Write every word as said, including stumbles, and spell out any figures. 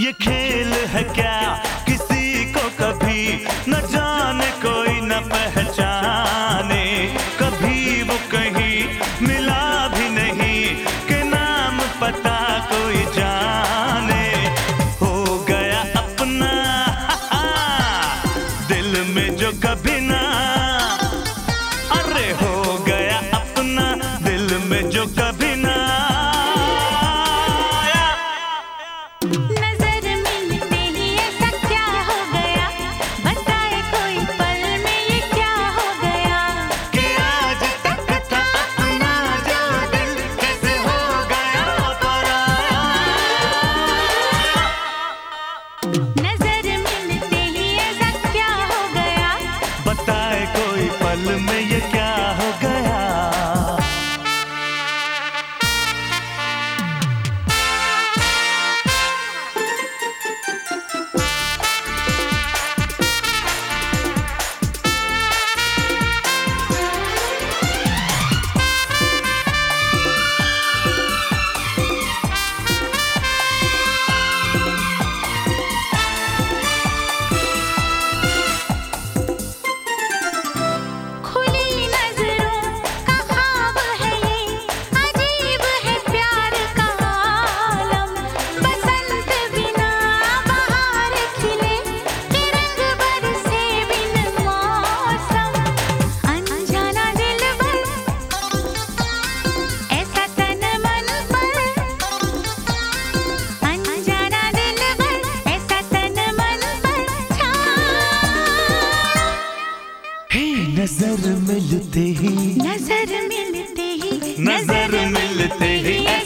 ये खेल है क्या किसी को कभी न जाने कोई न पहचाने, कभी वो कहीं मिला भी नहीं कि नाम पता कोई जाने। हो गया अपना दिल में जो कभी ना, अरे हो गया अपना दिल में जो कभी ना। बताए कोई पल में ये क्या हो गया। नजर मिलते ही, नजर मिलते ही, नजर मिलते ही